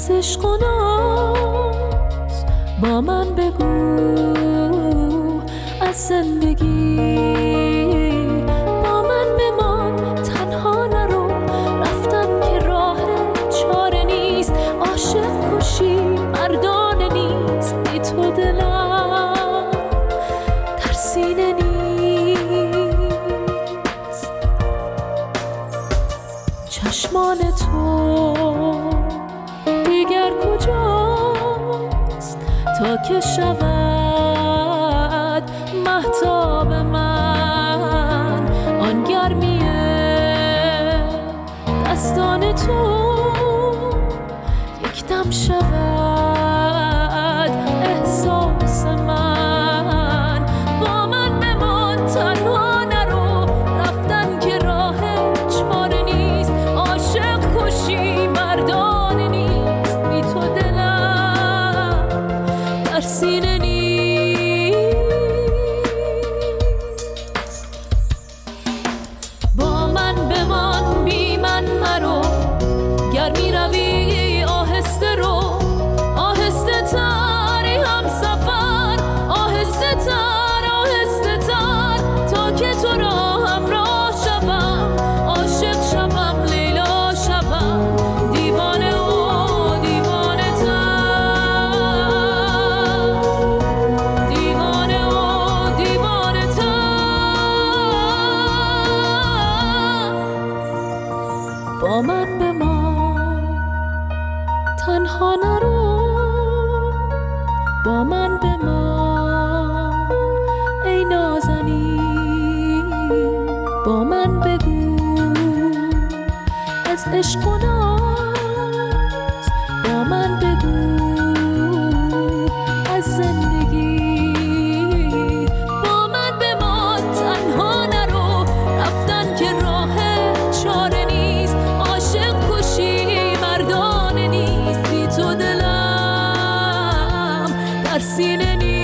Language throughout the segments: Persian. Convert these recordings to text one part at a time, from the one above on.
از عشق و ناز با من بگو، از زندگی با من بمان، تنها نرو، رفتم که راه چاره نیست، عاشق کشی مردانه نیست، بی تو دلم در سینه نیست. چشمان تو دیگر کجاست تا که شود مهتاب من، آن گرمیه دستان تو یک دم شود احساس من، با من بمان، تنها نرو، رفتن که راه چاره نیست، عاشق کشی مردانه نیست، بی تو دلم در سینه نیست. با من بمان، بی من مرو، گر می روی آهسته رو، آهسته تری هم سفر، آهسته تر، آهسته تر، تا که تو را همراه شوم، عاشق شوم، لیلا شوم، دیوانه و دیوانه تر، دیوانه و دیوانه تر. با من بمان، تنها نرو، با من بمان ای نازنین، با من بگو از عشق و ناز، با من بگو از زندگی، با من بمان، تنها نرو، رفتن که راه چاره نیست، عاشق کشی مردانه نیست، بی تو دلم در سینه نیست.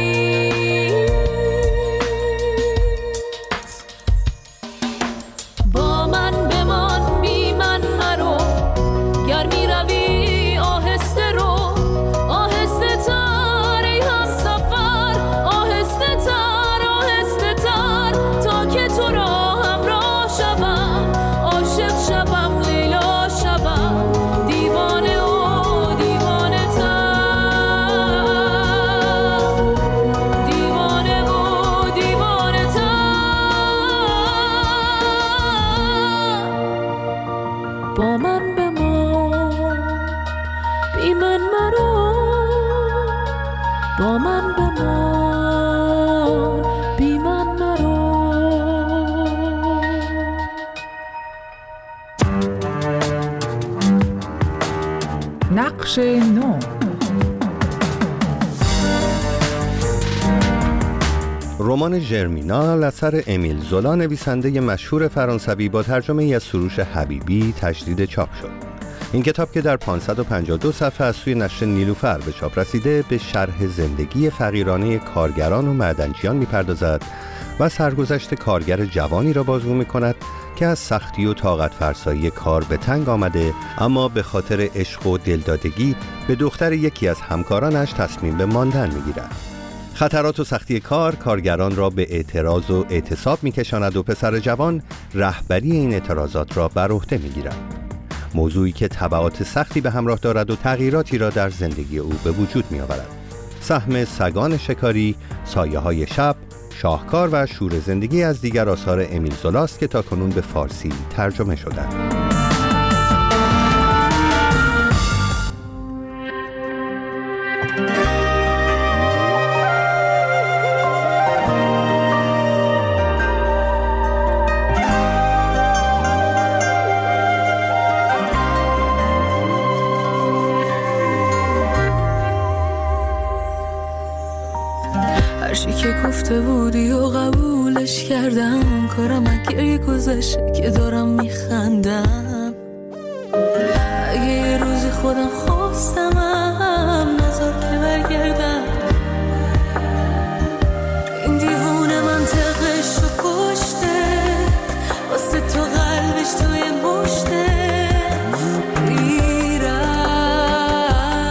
با من بمان، بی من مرو، گر می روی آهسته رو، آهسته تر ای هم سفر، آهسته تر، آهسته تر، تا که تو را همراه شوم، عاشق شوم، لیلا شوم، دیوانه و دیوانه تر، دیوانه و دیوانه تر. با من بمان، بی من مرو، با من بمان، بی من مرو. نقش نو. رمان ژرمینال اثر امیل زولا، نویسنده مشهور فرانسوی، با ترجمه از سروش حبیبی تجدید چاپ شد. این کتاب که در 552 صفحه از سوی نشر نیلوفر به چاپ رسیده، به شرح زندگی فقیرانه کارگران و معدنچیان می‌پردازد و سرگذشت کارگر جوانی را بازگو می‌کند که از سختی و طاقت فرسایی کار به تنگ آمده، اما به خاطر عشق و دلدادگی به دختر یکی از همکارانش تصمیم به ماندن می‌گیرد. خطرات و سختی کار کارگران را به اعتراض و اعتصاب می‌کشاند و پسر جوان رهبری این اعتراضات را بر عهده می‌گیرد. موضوعی که تبعات سختی به همراه دارد و تغییراتی را در زندگی او به وجود می‌آورد. سهم سگان شکاری، سایه‌های شب، شاهکار و شور زندگی از دیگر آثار امیل زولاست که تاکنون به فارسی ترجمه شدند. هرچی که گفته بودی و قبولش کردم، کارم اگه گذشته که دارم میخندم. اگه یه روزی خودم خواستمم نذار که برگردم. این دیوونه منطقش رو کشته، واسه تو قلبش توی مشته. میرم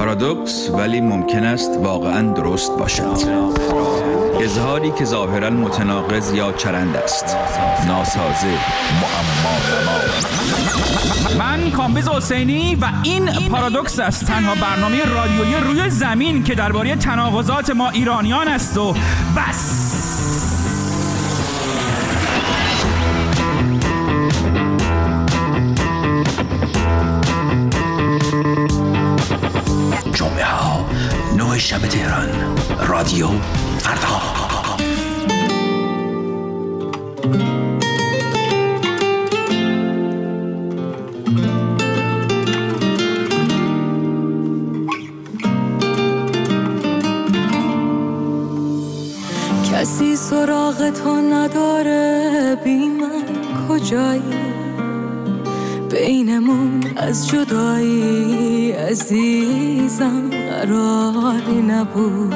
پارادوکس ولی ممکن است واقعاً درست باشد. اظهاری که ظاهراً متناقض یا چرند است. ناسازه، معما. من کامبیز حسینی و این پارادوکس است، تنها برنامه رادیویی روی زمین که درباره تناقضات ما ایرانیان است و بس. جمعه ها 9 شب تهران، رادیو فردا. کسی سراغ تو نداره، بی من کجایی؟ بینمون از جدایی عزیزم قراری نبود.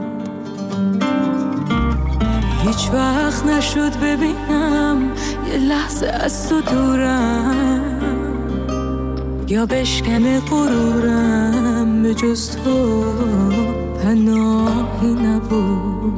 هیچ وقت نشد ببینم یه لحظه از تو دورم، یا بشکنه غرورم، به جز تو پناهی نبود.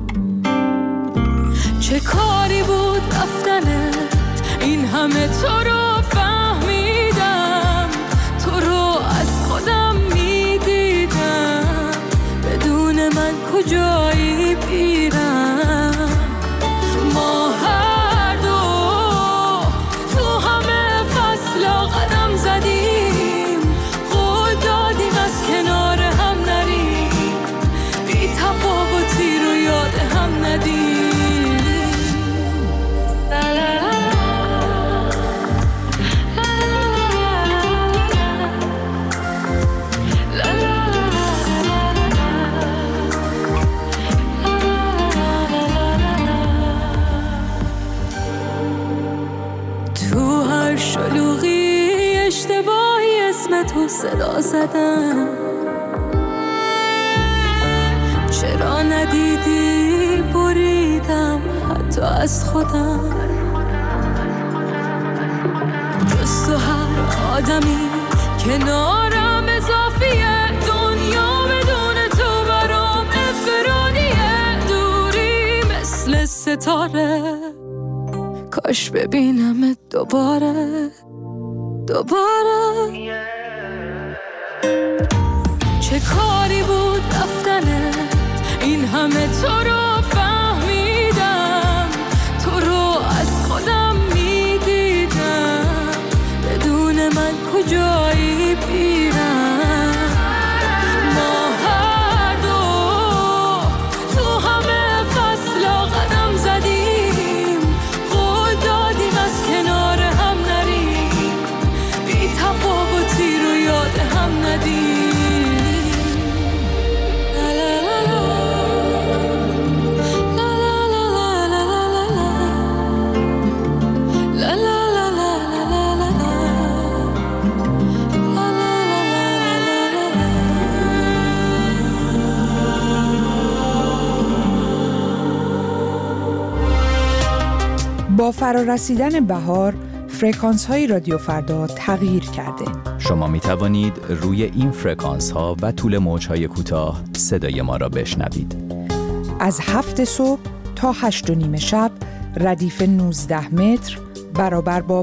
چه کاری بود رفتنت، این همه تو رو فهمیدم، تو رو از خودم میدیدم، بدون من کجایی پیرم؟ ما هر دو تو همه فصلا قدم زدیم، قول دادیم از کنار هم نریم، بی تفاوتی رو یاد هم ندیم. شلوغی اشتباهی اسم تو صدا زدم، چرا ندیدی بریدم حتی از خودم. جز تو هر آدمی کنارم اضافیه، دنیا بدون تو برام افرادیه، دوری مثل ستاره، کاش ببینمت دوباره. چه کاری بود رفتنت، این همه تو رو فهمیدم، تو رو از خودم میدیدم، بدون من کجایی پیرم؟ ما هر دو تو همه فصلا قدم زدیم، قول دادیم از کنار هم نریم، بی تفاوتی رو یاد هم ندیم. با فرارسیدن بهار، فرکانس‌های رادیو فردا تغییر کرده. شما می توانید روی این فرکانس‌ها و طول موج‌های کوتاه صدای ما را بشنوید. از 7 صبح تا 8:30 شب ردیف 19 متر برابر با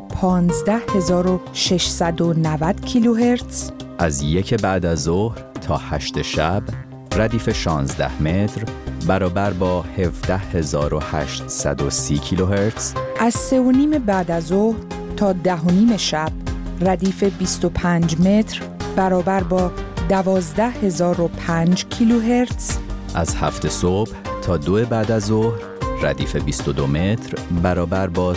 15690 کیلوهرتز. از 1 بعد از ظهر تا 8 شب ردیف 16 متر برابر با 17830 کیلوهرتز. از 3:30 بعد از ظهر تا 10:30 شب ردیف 25 متر برابر با 12005 کیلوهرتز. از 7 صبح تا 2 بعد از ظهر ردیف 22 متر برابر با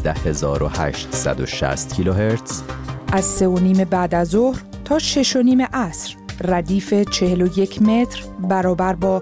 13860 کیلوهرتز. از 3:30 بعد از ظهر تا 6:30 عصر ردیف 41 متر برابر با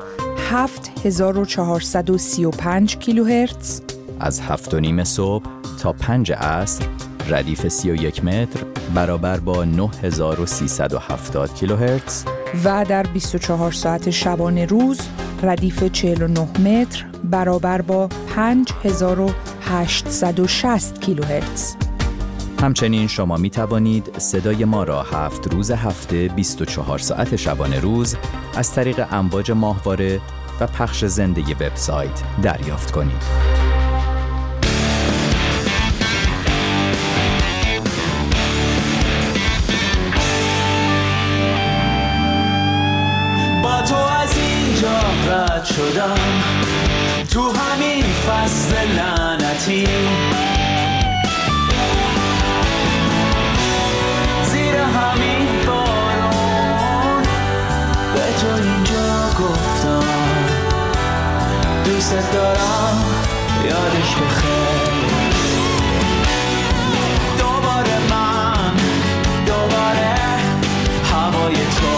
7435 کیلوهرتز. از 7:30 صبح تا 5 عصر ردیف 31 متر برابر با 9370 کیلوهرتز. و در 24 ساعت شبانه روز ردیف 49 متر برابر با 5860 کیلوهرتز. همچنین شما می توانید صدای ما را 7 روز هفته 24 ساعت شبانه روز از طریق امواج ماهواره و پخش زنده وبسایت دریافت کنید. با تو از اینجا رد شدم، تو همین فصل لعنتی، زیر همین بارون به تو اینجا گفتم دوست دارم، یادش بخیر. دوباره من، دوباره هوای تو،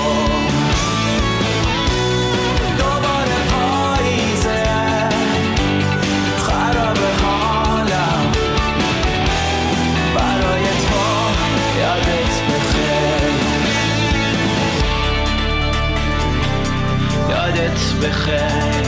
دوباره پاییزه، خراب حالم، برای تو یادت بخیر، یادت بخیر.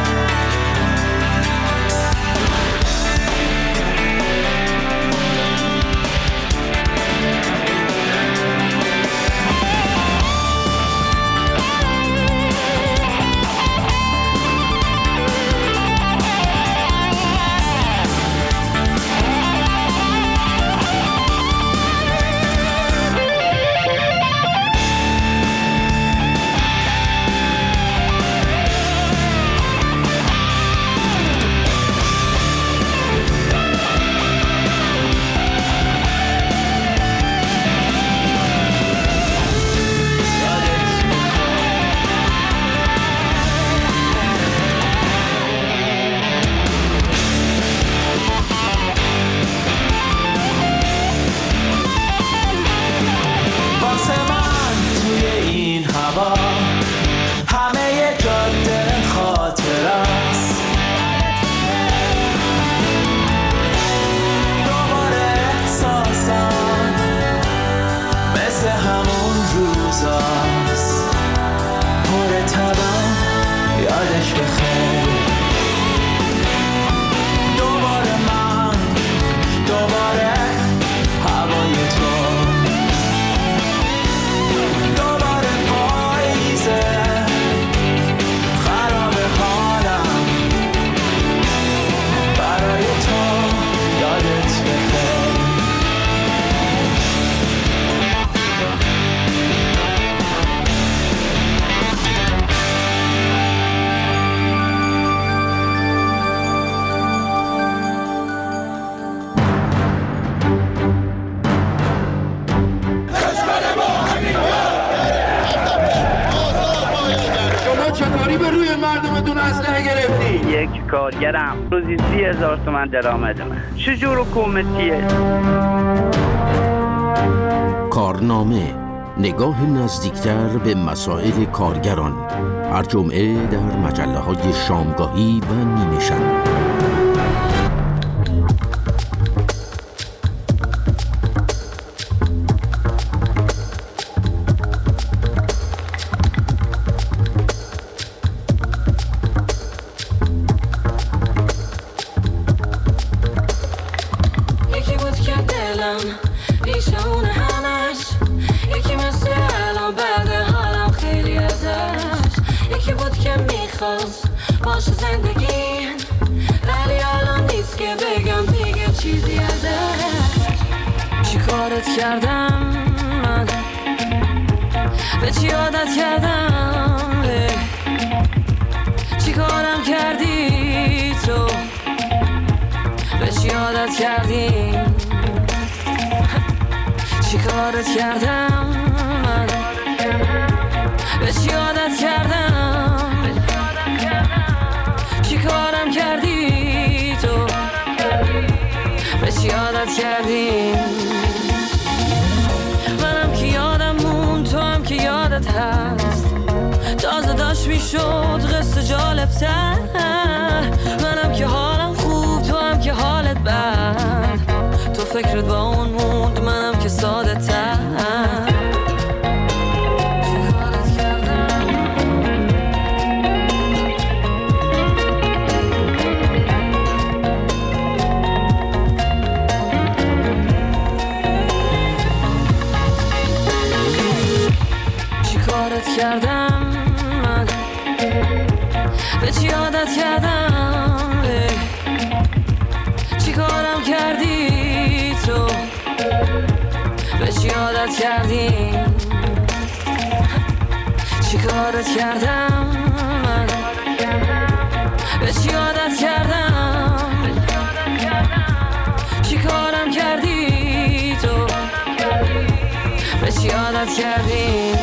یک کارگرم روزی 30,000 تومان درآمد من. چجور حکومتیه؟ کارنامه، نگاه نزدیکتر به مسائل کارگران، هر جمعه در مجله‌های شامگاهی و نیمه شب. باشه زندگی ولی الان نیست که بگم دیگه چیزی ازش. چی کارت کردم من، به چی عادت کردم، چی کارم کردی تو، به چی عادت کردی، چی کارت کردم من، به چی عادت کردم، چی کارم کردی تو، به چی عادت کردی. منم که یادم مون، تو هم که یادت هست، تازه داشت میشد قصه جالب‌تر. منم که حالم خوب، تو هم که حالت بد، تو فکرت با اون موند، منم که ساده تر. کارت کردم من، به چی عادت کردم، چی کارم کردی تو، به چی عادت کردیم، چی کارت کردم من، به چی عادت کردم، چی کارم کردی تو، به چی عادت کردیم.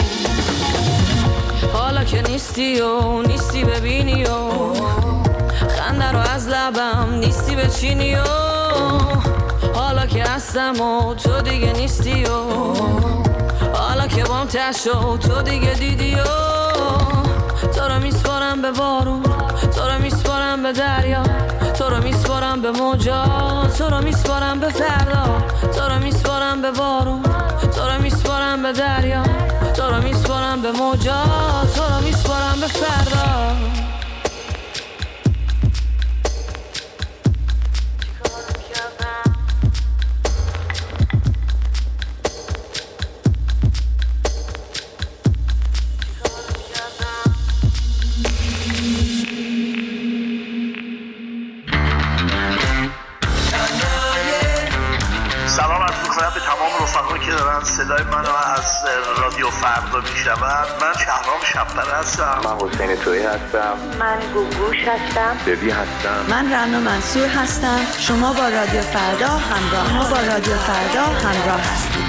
حالا که نیستی و نیستی ببینی و خنده رو از لبم نیستی بچینی و حالا که هستم و تو دیگه نیستی و حالا که بام تشو تو دیگه دیدی و تو رو میسپارم به بارون، تو رو میسپارم به دریا، تو رو میسپارم به موجا، تو رو میسپارم به فردا، تو رو میسپارم به بارون، تو رو میسپارم به دریا، تو رو میسپارم به موجا، تو رو میسپارم به فردا. که دارن صدای منو از رادیو فردا میشنون. من شهرام شب‌پره هستم. من حسین تویی هستم. من گوگوش هستم. ببی هستم. من رنا منصور هستم. شما با رادیو فردا همراه هستید.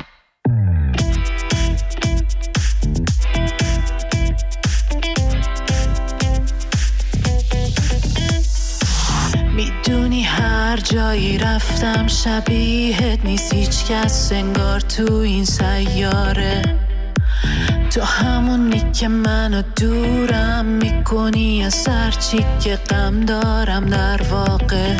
میدونی هر جایی رفتم شبیهت نیست هیچ کس انگار تو این سیاره، تو همونی که منو دورم میکنی از هرچی که غم دارم. در واقع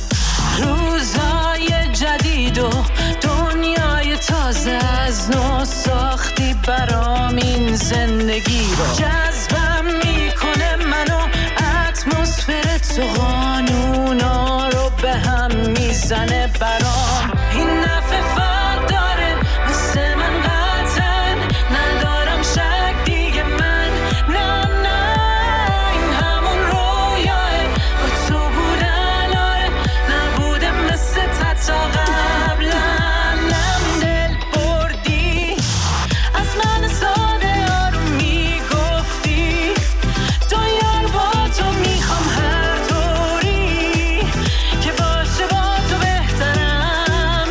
روزای جدید و دنیای تازه از نو ساختی برام این زندگی رو، جذبم میکنه منو اتمسفر تو، قانونا رو به هم میزنه برام. این نفع فرق داره مثل من قطعا، ندارم شک دیگه من، نه این همون رویاه با تو بودن، آره نبوده مثل تا قبلا. نم دل بردی از من ساده آروم میگفتی، تو یار با تو میخوام هر طوری که باشه با تو بهترم.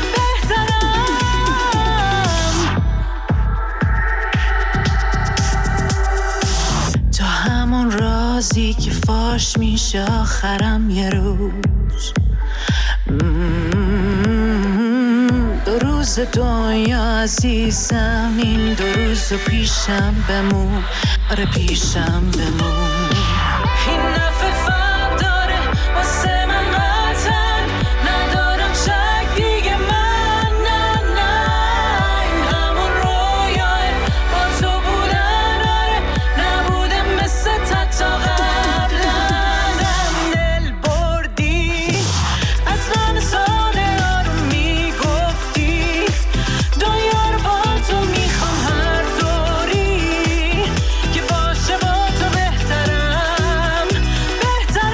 تو همون رازی که فاش میشه آخرم یه روز، دو روز دنیا عزیزم، این دو روز پیشم بمون، آره پیشم بمون. این نفع فرق داره واسه من قطعا، ندارم شک دیگه من، نه این همون رویاه با تو بودن، آره نبوده مثل تا قبلا. دل بردی از من ساده آروم میگفتی، دنیا رو با تو میخوام هر طوری که باشه با تو بهترم.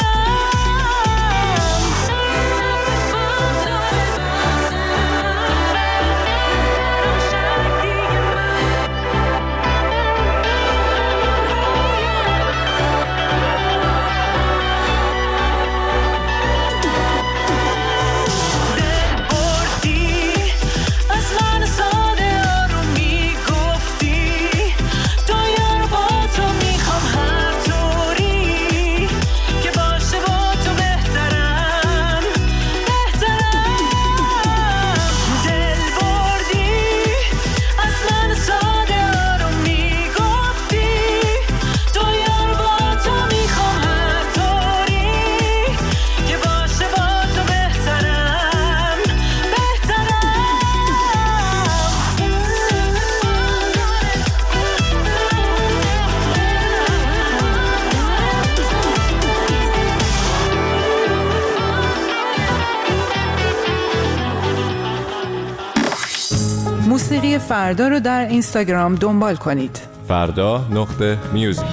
فردا رو در اینستاگرام دنبال کنید. فردا.music.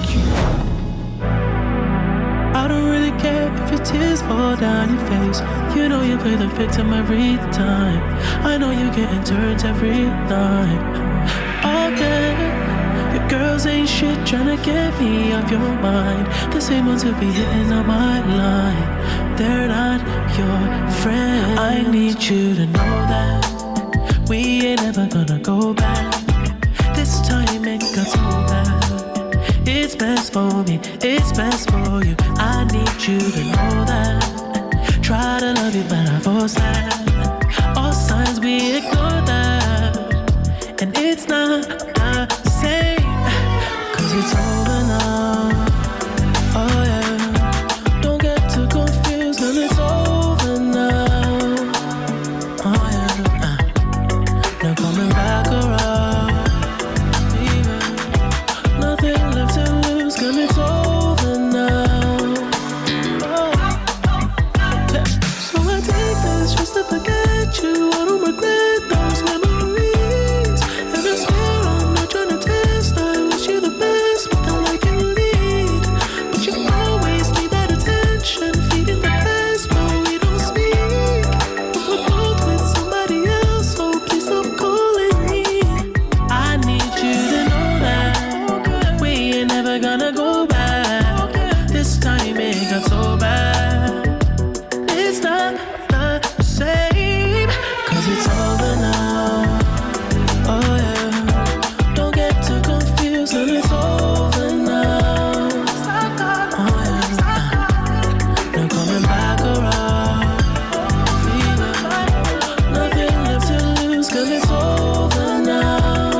I don't really care if your tears fall down your face. You know you play the victim every time. I know you're getting turned every night. Oh yeah, your girls ain't shit tryna get me off your mind. The same ones who be hitting on my line. They're not your friend. I need you to know that we ain't ever gonna go back. This time it got so bad. It's best for me, it's best for you. I need you to know that. Try to love you, but I force that. All signs we ignore that. And it's not the same, 'cause it's over now. Oh yeah, don't get too confused, 'cause it's over now. Oh yeah, no coming back around. Even nothing left to lose, 'cause it's over now. Oh. Yeah. So I take this just to forget you. I don't regret those memories. And I swear I'm not trying to test. I wish you the best, but I like you lead. But you always need that attention, feeding the best, but we don't speak. But we're both with somebody else, so please stop calling me. I need you to know that we ain't never gonna go back. This time it got so bad. It's not the same, 'cause it's over now. Oh yeah, don't get too confused, and it's over now. Oh yeah, no coming back around. Even nothing left to lose, 'cause it's over now.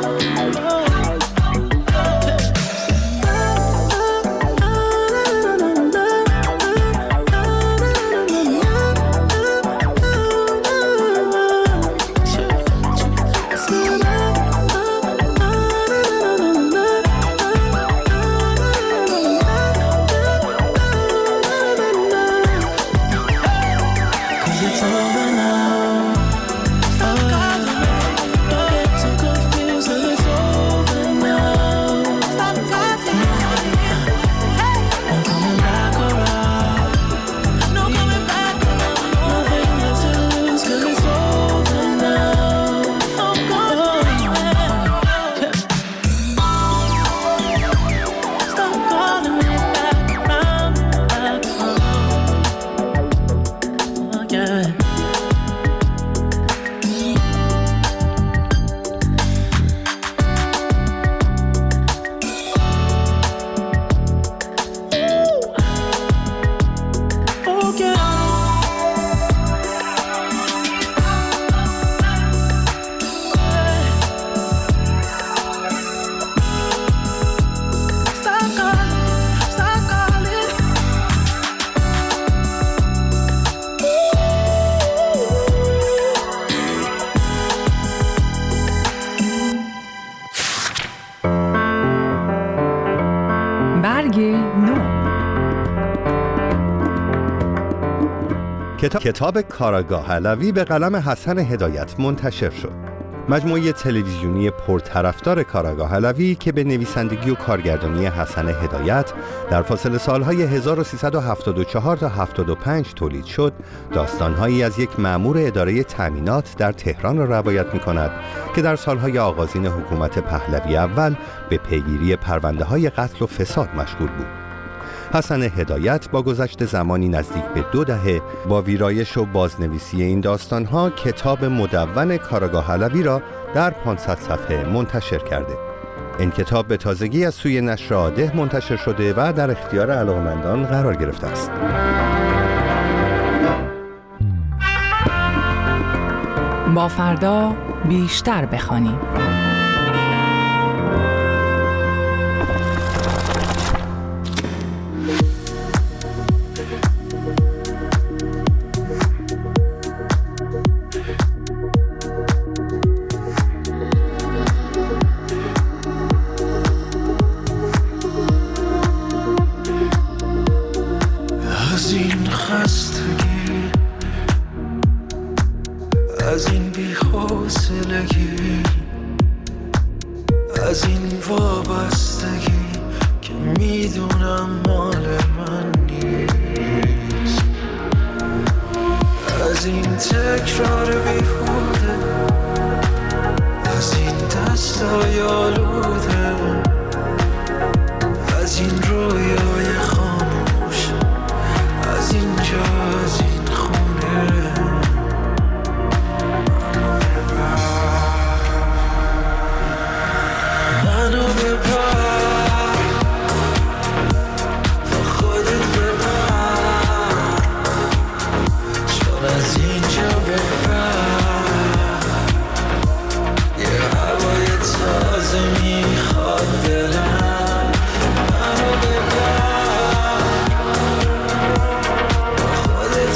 کتاب کاراگاه علوی به قلم حسن هدایت منتشر شد. مجموعه تلویزیونی پرطرفدار کاراگاه علوی که به نویسندگی و کارگردانی حسن هدایت در فاصله سالهای 1374 تا 75 تولید شد، داستانهایی از یک مأمور اداره تأمینات در تهران را روایت می‌کند که در سالهای آغازین حکومت پهلوی اول به پیگیری پرونده‌های قتل و فساد مشغول بود. حسن هدایت با گذشت زمانی نزدیک به 2 دهه با ویرایش و بازنویسی این داستانها کتاب مدون کاراگاه علوی را در 500 صفحه منتشر کرده. این کتاب به تازگی از سوی نشر آده منتشر شده و در اختیار علاقه‌مندان قرار گرفته است. با فردا بیشتر بخوانیم. از این خستگی، از این بی‌حوصلگی، از این وابستگی که میدونم مال من نیست، از این تکرار بیهوده، از این دستای آلوده، از این رویای خاموش، از اینجا، از این خونه. منو ببر با خودت ببر، چون از اینجا ببر یه هوای تازه میخواد دلم. منو ببر با خودت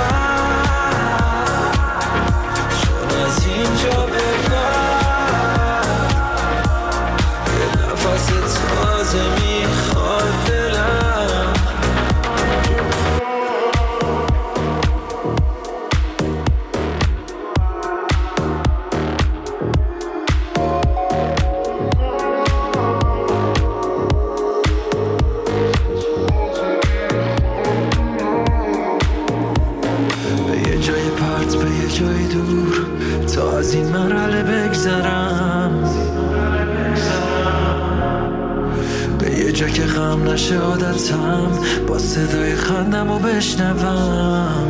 ببر، چون از اینجا ببر تازه میخواد دلم. به یه جای پرت، به یه جای دور، تا از این مرحله بگذرم، یه جا که غم نشه عادتم، با صدای خندمو بشنوم.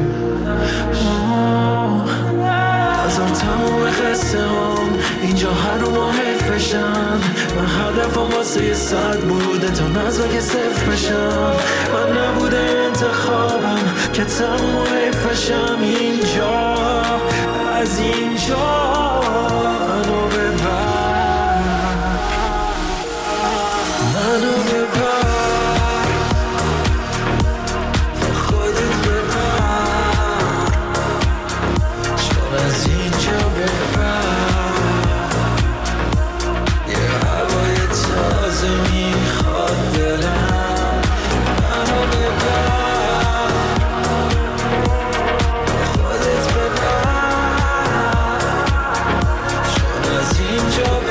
نظر تموم خسته هم اینجا هر رو ما حیف بشن. من هدفم واسه یه 100 بوده تا نظر که 0 بشم. من نبوده انتخابم که تموم حیف بشم. اینجا، از اینجا منو ببر، منو ببر با خودت ببر، چون از اینجا ببر یه هوای تازه میخواد دلم. منو ببر با خودت ببر، چون از اینجا ببر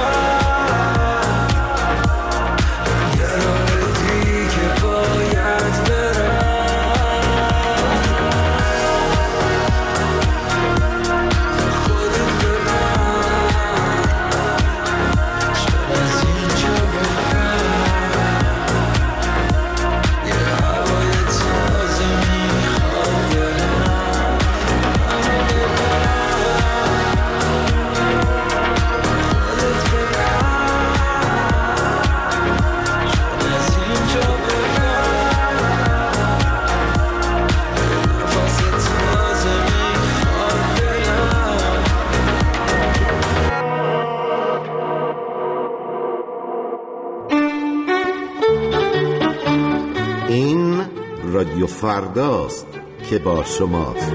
رادیو فرداست که با شماست.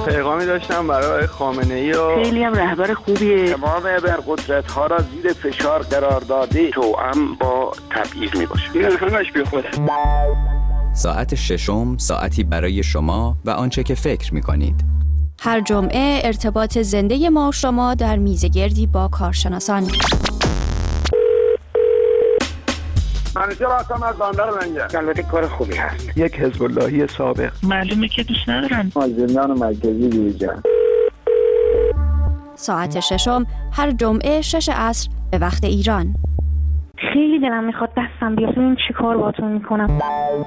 پیغامی داشتم برای خامنه‌ای و خیلی هم رهبر خوبیه. تمام ابرقدرت‌ها را زیر فشار قرار داده، توأم با تبعیض میباشه. این همش بی خوده. ساعت ششم ساعتی برای شما و آنچه که فکر می‌کنید. هر جمعه ارتباط زنده ما و شما در میزگردی با کارشناسان. منیجر هستم از بندر منگه. البته کار خوبی هست. یک حزب اللهی سابق. معلومه که دوست ندارن. زندان مرکزی بیرجن. ساعت ششم هر جمعه 6 عصر به وقت ایران. خیلی دلم میخواد دستم بیاد. این چی کار باهاتون میکنم؟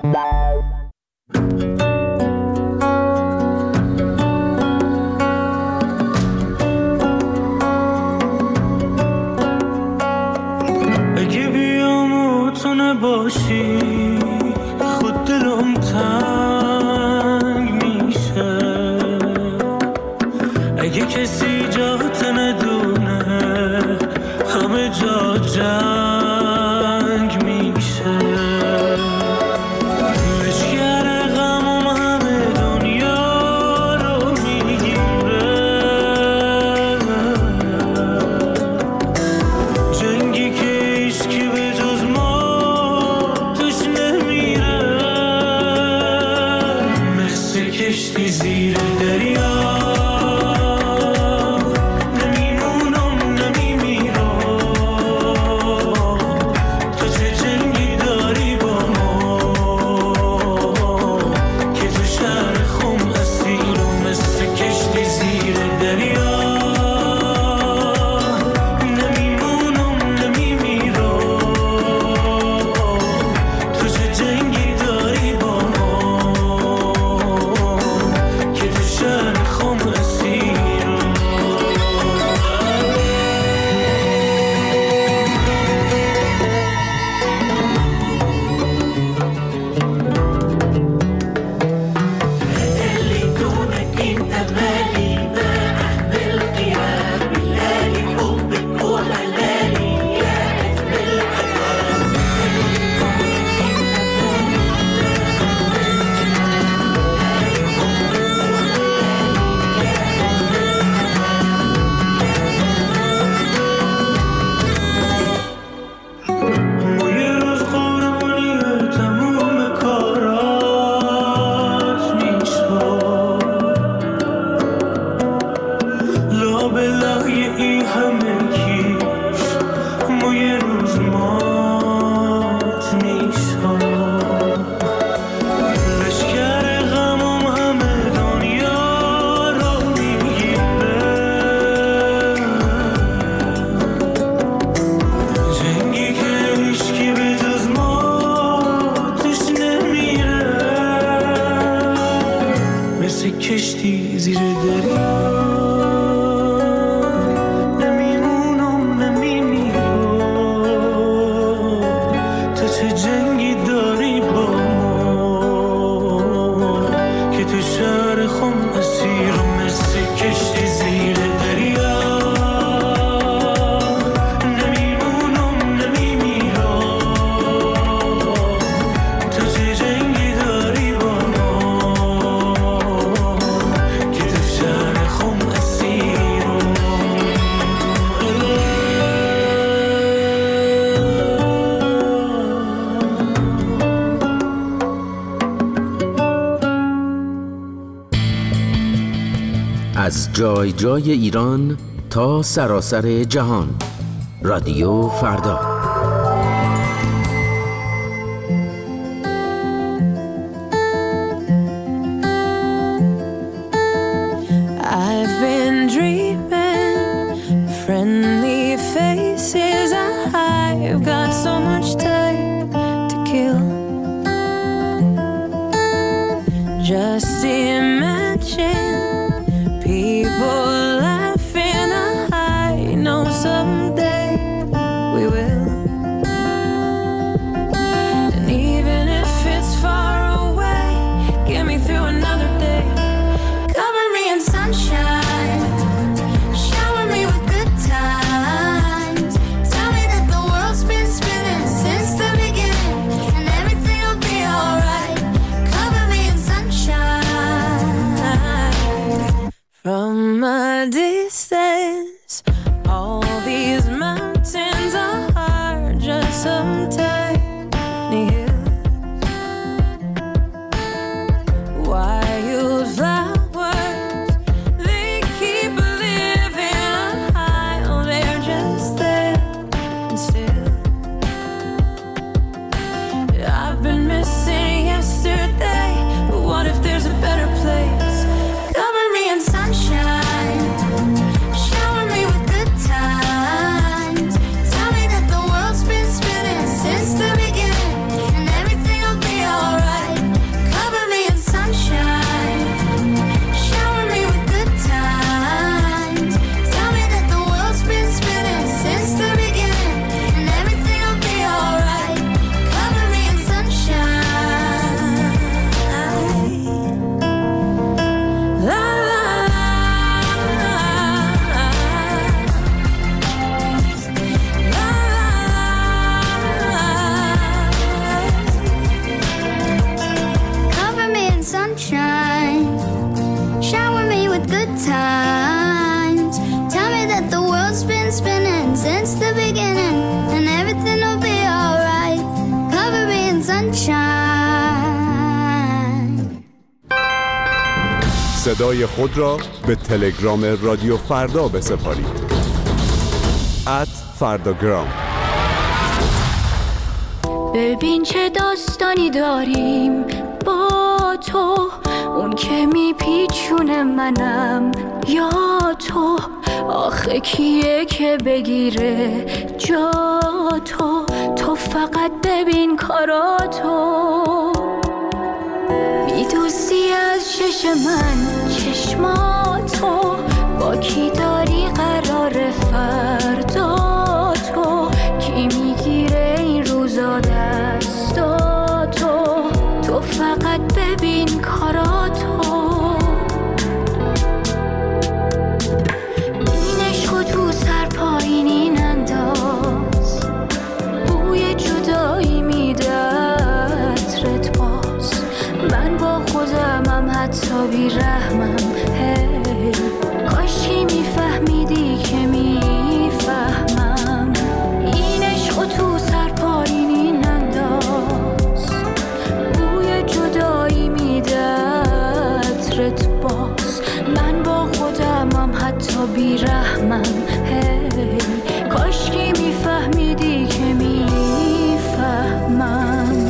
اگه بیام تو نباشی خود دلم تنگ میشه. اگه کسی جات ندونه همه جا جنگ میشه. لشگر غمم همه دنیا رو میگیره. جنگی که هیچکی به جز ما توش نمیره. مثل کشتی زیر دریا کشتی زیر دریا نمیمونم نمیمیرم. تو چه جنگی داری با ما که تو شهر خم اسیرم. مثل کشتی زیر دریا نمیمونم نمیمیرم. تو چه جنگی داری با از جای جای ایران تا سراسر جهان. رادیو فردا. I've been dreaming friendly faces. I've got so much time to kill. Just imagine people laughing. I know someday we will. And even if it's far away, get me through another day. Cover me in sunshine, shower me with good times. Tell me that the world's been spinning since the beginning, and everything will be alright. Cover me in sunshine. صدای خود را به تلگرام رادیو فردا بسپارید. @فرداگرام. ببین چه داستانی داریم با تو، اون که میپیچونه منم یا تو. آخه کیه که بگیره جا تو؟ تو فقط ببین کاراتو، میدوزی از چش من چشماتو. با کی داری قرار فردا تو؟ کی میگیره این روزا دستاتو؟ تو فقط ببین کاراتو. این عشقو تو سر پایینین انداز، بوی جدایی میده عطرت باز. من با خودمم حتی بی رحمم. هی کاشی میفهمیدی که میفهمم. این عشقو تو سر پایینین انداز، بوی جدایی میده عطرت باز. من با خودمم حتی بی رحمم. هی کاشکی میفهمیدی که میفهمم.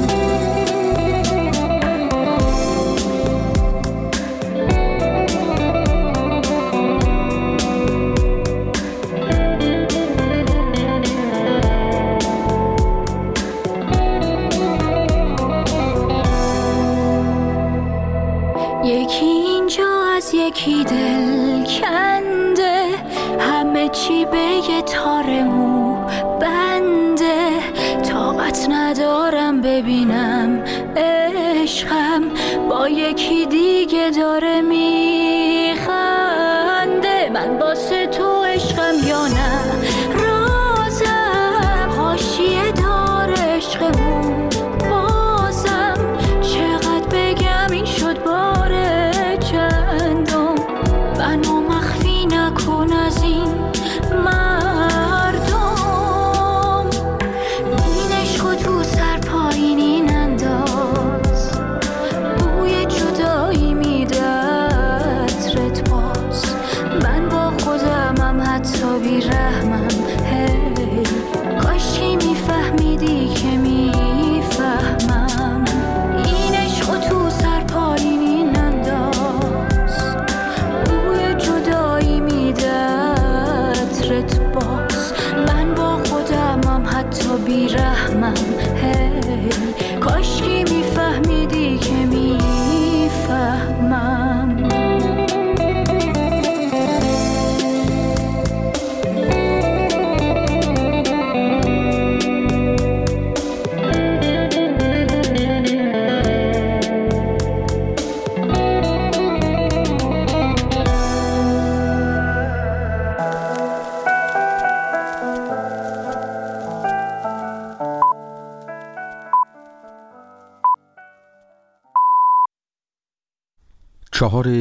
یکی اینجا از یکی دل کنده، همه چی به یه تار مو بنده. طاقت ندارم ببینم عشقم با یکی دیگه داره میخنده. من واسه تو عشقم یا نه رازم، حاشیه دار عشقمون بازم. چقدر بگم این شد باره چندم، منو مخفی نکن از این مردم. این عشقو تو سر پایینین انداز، بوی جدایی میده عطرت باز. من با خودمم حتی بی رحمم. هی کاشی میفهمیدی که میفهمم. این عشقو تو سر پایینین انداز، بوی جدایی میده عطرت باز. من با خودمم حتی بی رحمم. هی کاشکی میفهمیدی که میفهمم. چهار